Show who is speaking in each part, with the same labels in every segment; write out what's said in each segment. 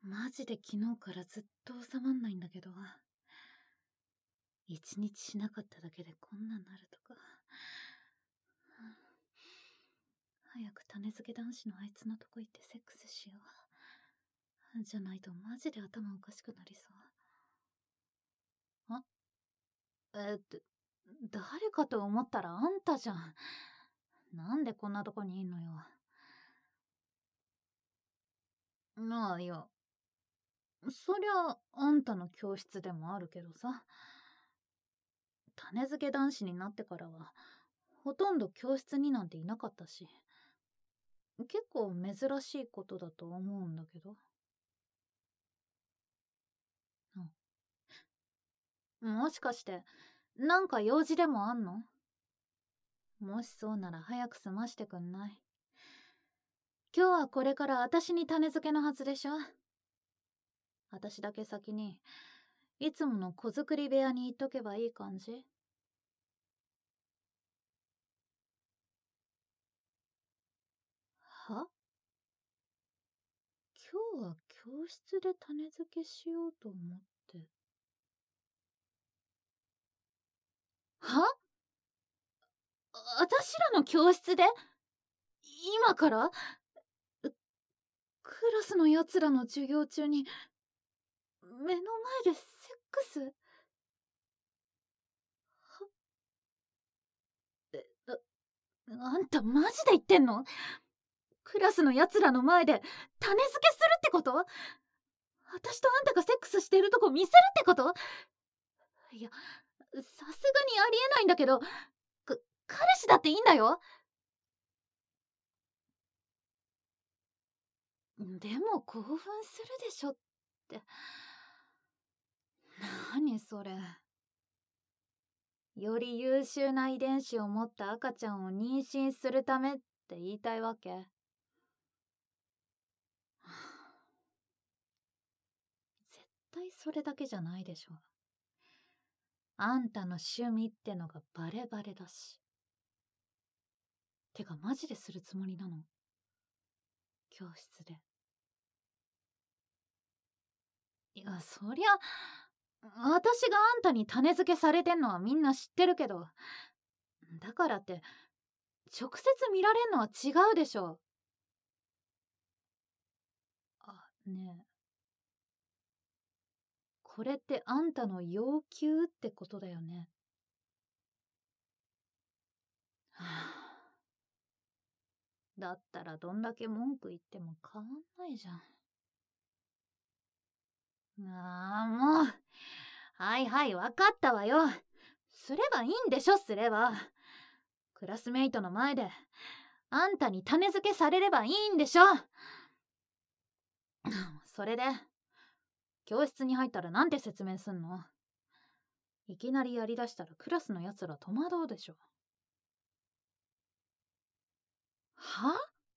Speaker 1: マジで昨日からずっと収まんないんだけど、一日しなかっただけでこんなんなるとか。早く種付け男子のあいつのとこ行ってセックスしよう。じゃないとマジで頭おかしくなりそう。誰かと思ったらあんたじゃん。なんでこんなとこにいんのよ。まあいや、そりゃあんたの教室でもあるけどさ。種付け男子になってからはほとんど教室になんていなかったし、結構珍しいことだと思うんだけど。もしかしてなんか用事でもあんの？もしそうなら早く済ましてくんない？今日はこれから私に種付けのはずでしょ。私だけ先にいつもの子作り部屋に行っとけばいい感じ？は？今日は教室で種付けしようと思って。は？私らの教室で？今から？クラスのやつらの授業中に目の前でセックス？は？あんたマジで言ってんの？クラスのやつらの前で種付けするってこと？私とあんたがセックスしてるとこ見せるってこと？いや、さすがにありえないんだけど、彼氏だっていいんだよ。でも興奮するでしょって。何それ。より優秀な遺伝子を持った赤ちゃんを妊娠するためって言いたいわけ？絶対それだけじゃないでしょ。あんたの趣味ってのがバレバレだし。てかマジでするつもりなの？教室で。いや、そりゃ私があんたに種付けされてんのはみんな知ってるけど、だからって直接見られんのは違うでしょ。ねえ、これってあんたの要求ってことだよね？はあ、だったらどんだけ文句言っても変わんないじゃん。もう。はいはい、わかったわよ。すればいいんでしょ、すれば。クラスメイトの前であんたに種付けされればいいんでしょ。それで教室に入ったらなんて説明すんの？いきなりやりだしたらクラスのやつら戸惑うでしょ。は？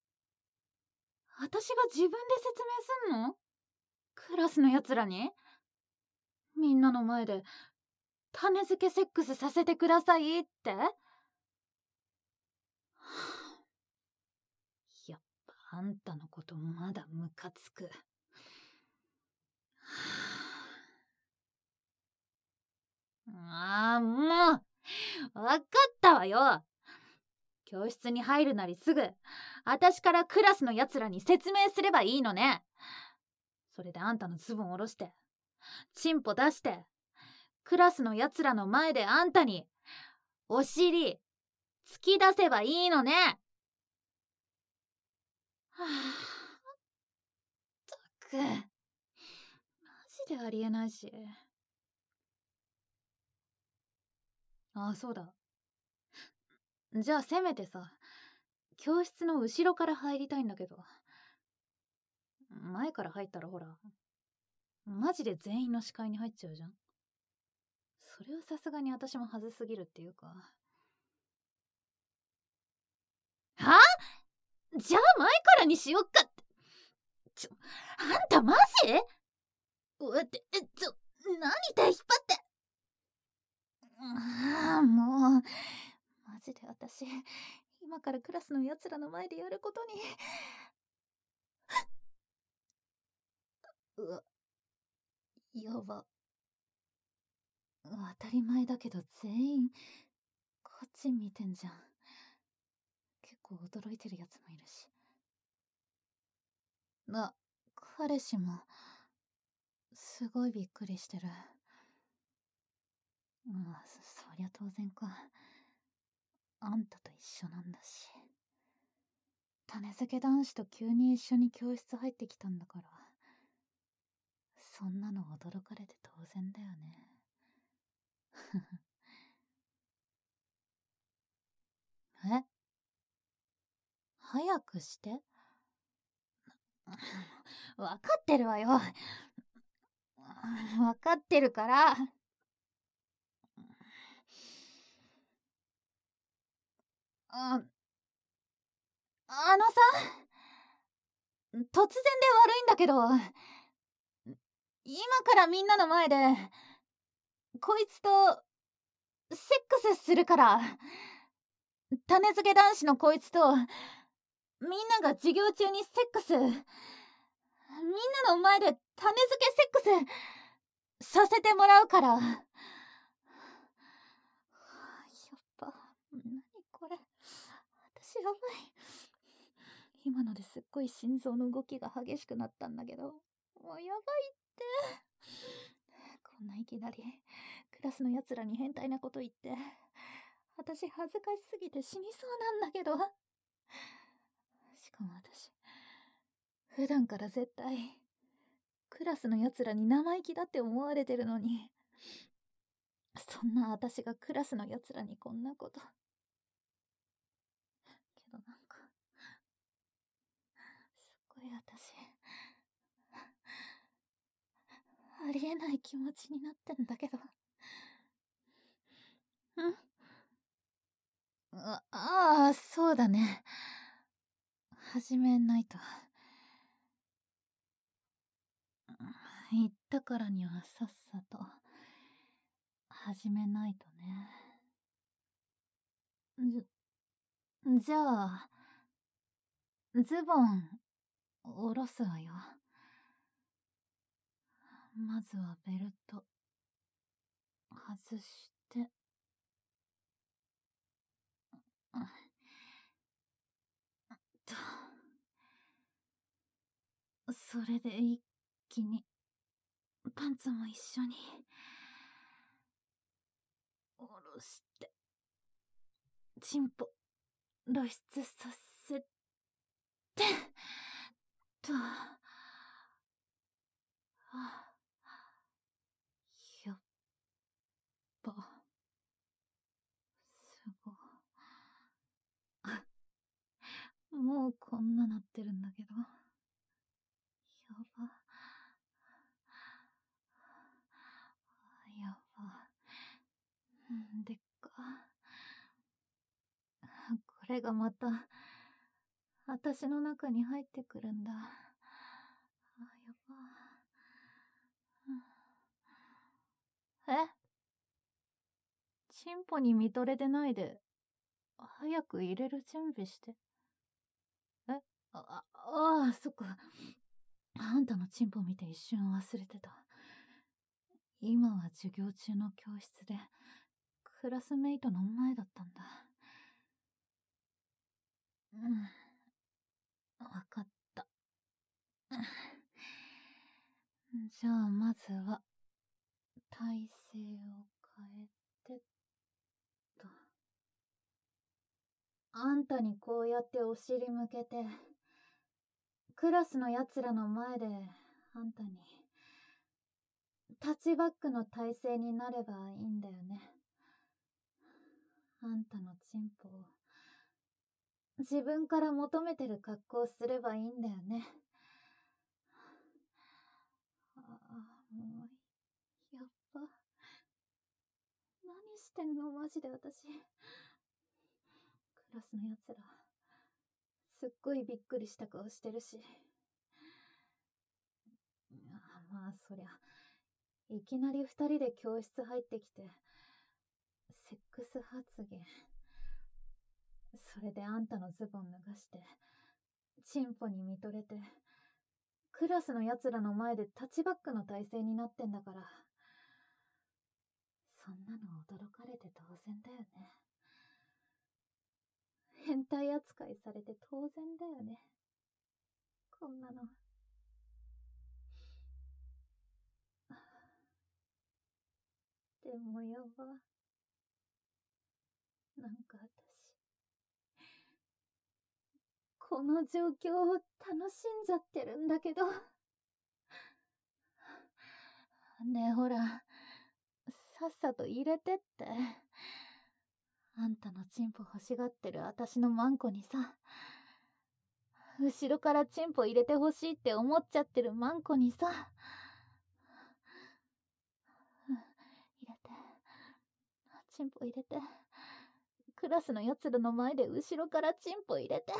Speaker 1: 私が自分で説明すんの？クラスのやつらに？みんなの前で種付けセックスさせてくださいって？やっぱあんたのことまだムカつく。もうわかったわよ。教室に入るなりすぐ私からクラスのやつらに説明すればいいのね。それであんたのズボン下ろしてチンポ出してクラスのやつらの前であんたにお尻突き出せばいいのね。はあ、ったくマジでありえないし。そうだ。じゃあせめてさ、教室の後ろから入りたいんだけど。前から入ったらほらマジで全員の視界に入っちゃうじゃん。それはさすがに私も恥ずすぎるっていうか。は？じゃあ前からにしよっかって。あんたマジ？何手引っ張って。もうマジで私今からクラスのやつらの前でやることにうわ、やば。当たり前だけど全員、こっち見てんじゃん。結構驚いてるやつもいるし。彼氏も、すごいびっくりしてる。そりゃ当然か。あんたと一緒なんだし。種付け男子と急に一緒に教室入ってきたんだから。そんなの驚かれて当然だよね。え、早くして。わかってるわよ。わかってるから。あ、あのさ、突然で悪いんだけど、今からみんなの前で、こいつと、セックスするから。種付け男子のこいつと、みんなが授業中にセックス、みんなの前で種付けセックス、させてもらうから。やっぱ、何これ。私やばい。今のですっごい心臓の動きが激しくなったんだけど、もうやばいって。こんないきなり、クラスの奴らに変態なこと言って、私恥ずかしすぎて死にそうなんだけど。しかも私、普段から絶対、クラスの奴らに生意気だって思われてるのに、そんな私がクラスの奴らにこんなこと。けどなんか、すっごい私、ありえない気持ちになってんだけど。そうだね。始めないと。言ったからにはさっさと、始めないとね。じゃあ、ズボン、下ろすわよ。まずはベルト、外して、と、それで一気に、パンツも一緒に、下ろして、チンポ、露出させて、やっぱ、すごい。もうこんななってるんだけど。やば。やば。でっか。これがまた、私の中に入ってくるんだ。やば。チンポに見とれてないで、早く入れる準備して。そっか。あんたのチンポ見て一瞬忘れてた。今は授業中の教室で、クラスメイトの前だったんだ。わかった。じゃあまずは、体勢を変えてと。あんたにこうやってお尻向けて、クラスの奴らの前で、あんたに、タッチバックの体勢になればいいんだよね。あんたのチンポを、自分から求めてる格好をすればいいんだよね。もう、やっぱ。何してんのマジで私。クラスの奴ら、すっごいびっくりした顔してるし。まあそりゃ、いきなり二人で教室入ってきて、セックス発言。それであんたのズボン脱がして、チンポに見とれて、 クラスの奴らの前でタッチバックの体勢になってんだから。そんなの驚かれて当然だよね。変態扱いされて当然だよね。こんなの。でもやば。なんか私、この状況を楽しんじゃってるんだけど。ねえほら、さっさと入れてって。あんたのチンポ欲しがってる私のマンコにさ、後ろからチンポ入れてほしいって思っちゃってるマンコにさ、入れて、チンポ入れて、クラスのやつらの前で後ろからチンポ入れて。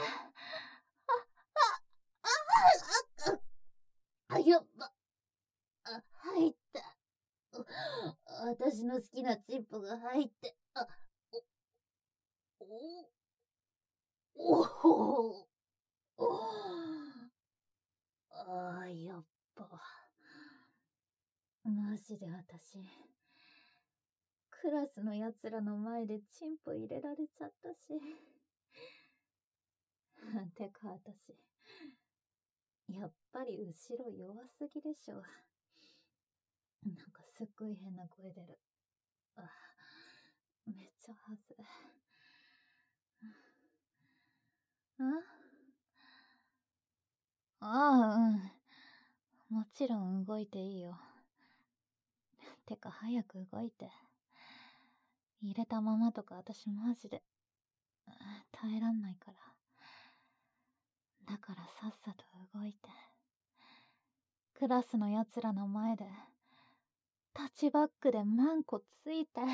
Speaker 1: やっぱ、入った。私の好きなチンポが入って、やっぱ。マジで私、クラスのやつらの前でチンポ入れられちゃったし。てか私、やっぱり後ろ弱すぎでしょ。なんかすっごい変な声出る。めっちゃはずい。もちろん動いていいよ。てか早く動いて。入れたままとか私マジで耐えらんないから。だからさっさと動いて。クラスのやつらの前でタッチバックでマンコついて。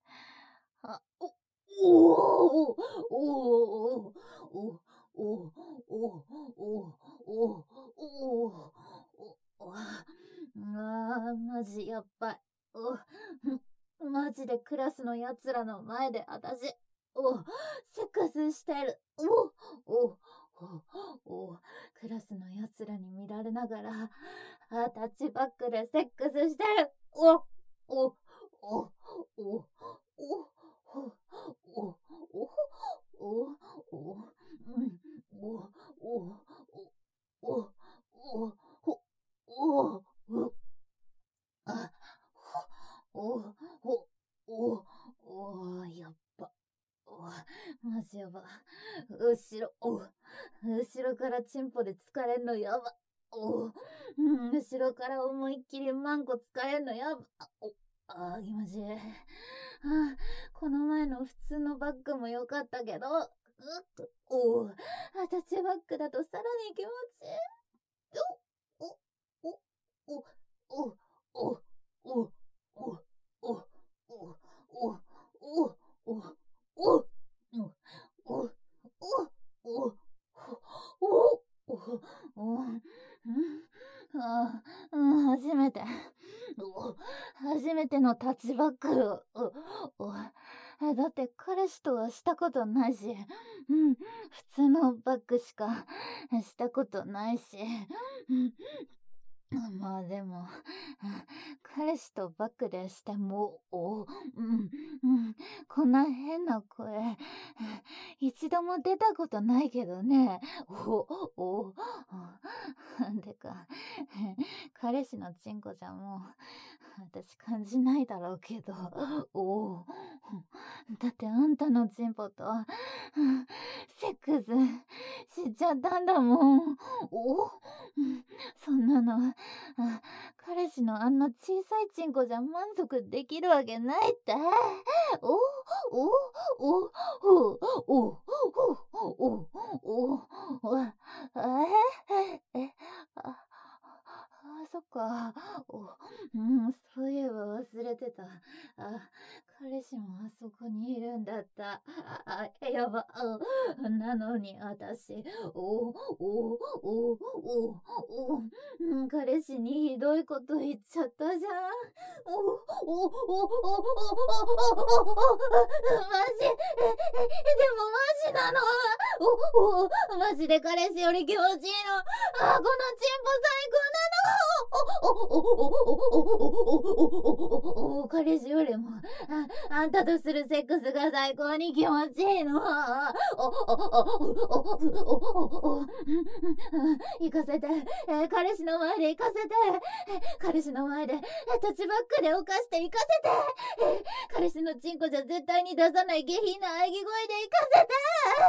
Speaker 1: マジやっばい。マジでクラスのやつらの前で私、セックスしてる。クラスのやつらに見られながら、タッチバックでセックスしてる。やっば。マジやば。後ろからチンポで疲れんのやば。後ろから思いっきりマンコ疲れんのやば。気持ちいい。この前の普通のバッグも良かったけど、タッチバッグだとさらに気持ちいい。初めてのタッチバック。だって彼氏とはしたことないし、普通のバッグしかしたことないし、まあでも、彼氏とバックでしても、こんな変な声、一度も出たことないけどね。てか、彼氏のチンコじゃもう、私感じないだろうけど、だってあんたのチンポと、セックスしちゃったんだもん。そんなの、彼氏のあんな小さいチンコじゃ満足できるわけないって。そっか。そういえば忘れてた。彼氏もあそこにいるんだった。 やば、なのに私、彼氏にひどいこと言っちゃったじゃん。マジ、でもマジなの。マジで彼氏より気持ちいいの。このチンポ最高なの。彼氏よりもあんたとするセックスが最高に気持ちいいの。行かせて、彼氏の前で行かせて、彼氏の前でタッチバックで犯して行かせて、彼氏のチンコじゃ絶対に出さない下品な喘ぎ声で行かせて。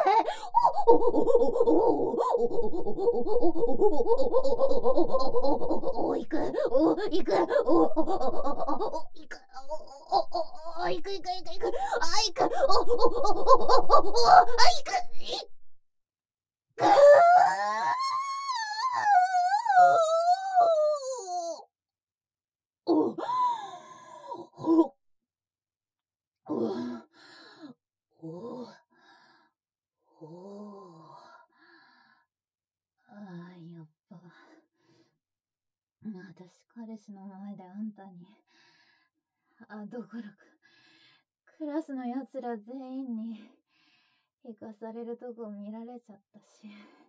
Speaker 1: 行く、行く、行く、行く、行く、行く、行く、やっぱ私彼氏の前であんたにどころかクラスのやつら全員に生かされるとこ見られちゃったし。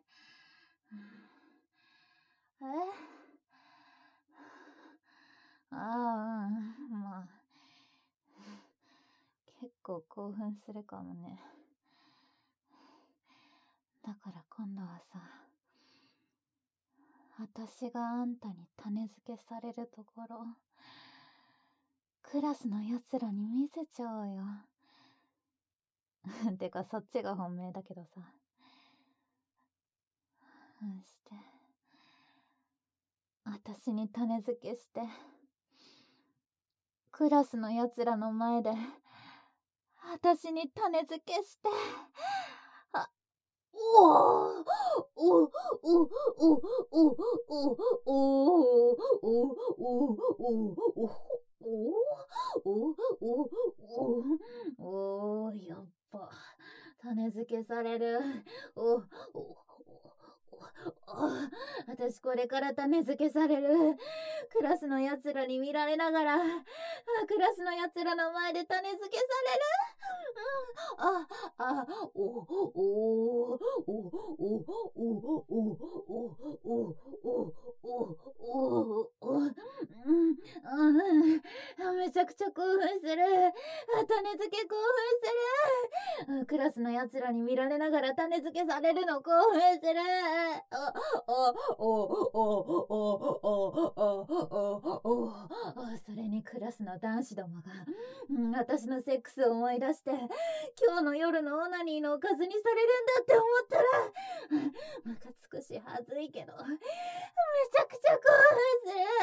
Speaker 1: まあ結構興奮するかもね。だから今度はさ、私があんたに種付けされるところクラスのやつらに見せちゃおうよ。てかそっちが本命だけどさ。して私に種付けしてクラスのやつらの前で私に種付けして、やっぱ種付けされる。私これから種付けされる。クラスのやつらに見られながらクラスのやつらの前で種付けされる。めちゃくちゃ興奮する。種付け興奮する。クラスのやつらに見られながら種付けされるの興奮する。それにクラスの男子どもが私のセックスを思い出して今日の夜のオナニーのおかずにされるんだって思ったらムカつくし恥ずいけどめちゃくちゃ興奮する。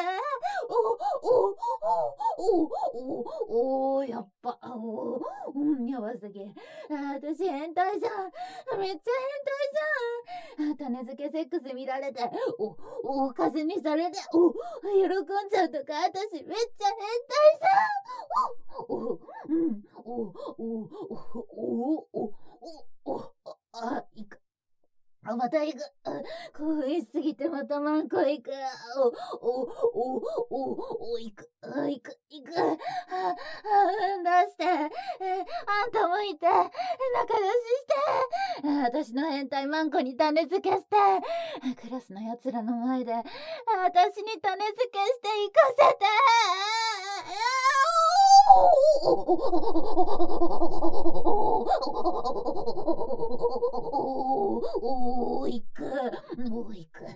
Speaker 1: やっぱやばすぎ。私変態じゃん。めっちゃ変態じゃん。種付けセックス見られておかずにされて喜んじゃうとか私めっちゃ変態じゃん。行く。また行く。興奮しすぎてまたマンコ行く。行く。行く。出して。あんたもいて。仲良しして。私の変態マンコに種付けして。クラスのやつらの前で、私に種付けして行かせて。行く。行く。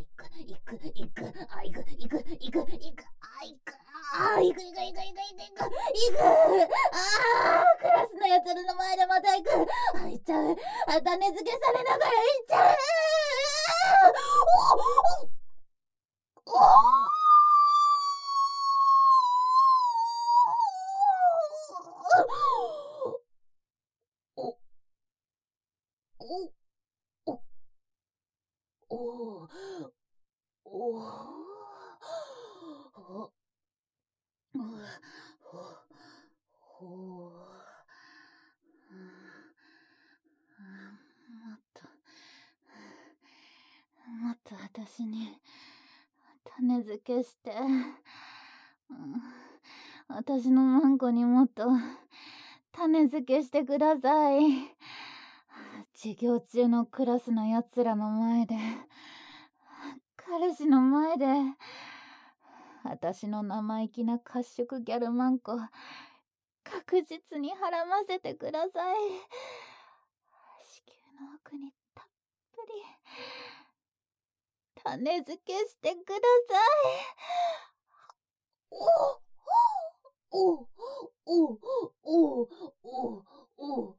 Speaker 1: クラスのやつらの前でまた行く。行っちゃう。種付けされながら行っちゃう。 私に種付けして、私のマンコにもっと種付けしてください。授業中のクラスのやつらの前で、彼氏の前で、私の生意気な褐色ギャルマンコ確実にはらませてください。子宮の奥にたっぷり種付けしてください。おおおおおおお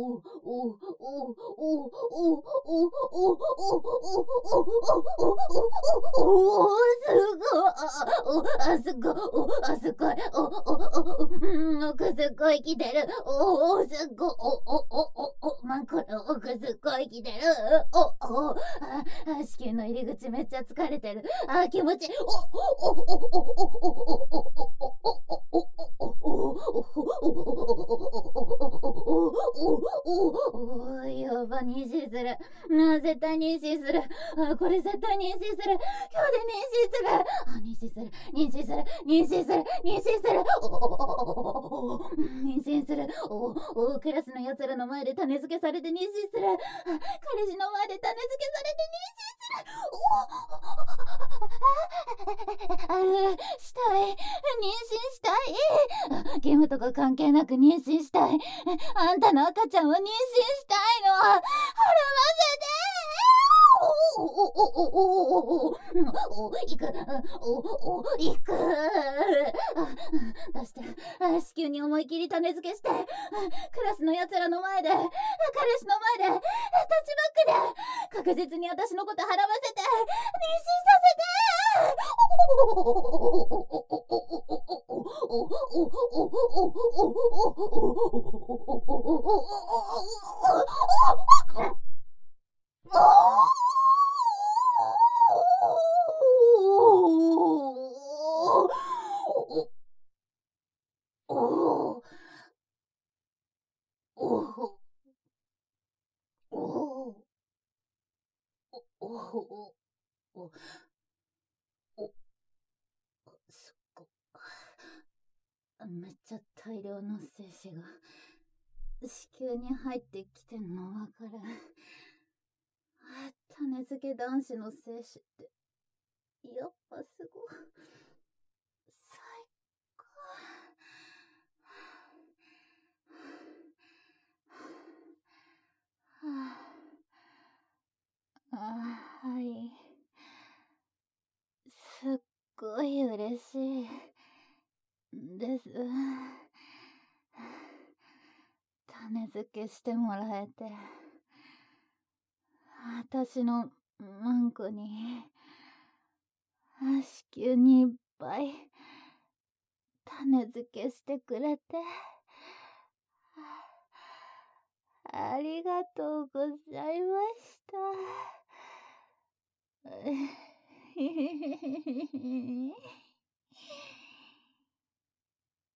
Speaker 1: 子宮の入り口めっちゃ疲れてる。気持ちいい。やば、妊娠する。絶対妊娠する。これ絶対妊娠する。今日で妊娠する。妊娠する。妊娠する。妊娠する。妊娠する。妊娠する。クラスのやつらの前で種付けされて妊娠する。彼氏の前で種付けされて妊娠する。したい。妊娠したい。ゲームとか関係なく妊娠したい。あんたの赤ちゃんを妊娠したいの。はらませて。行く。行く。出して。子宮に思い切り種付けして、クラスのやつらの前で、彼氏の前で、タッチバックで、確実に私のことはらませて、妊娠させて。めっちゃ大量の精子が子宮に入ってきてんのわかる。種付け男子の精子ってやっぱすごい最高。はい、すっごい嬉しいです。種付けしてもらえて、私のマンコに子宮にいっぱい種付けしてくれてありがとうございました。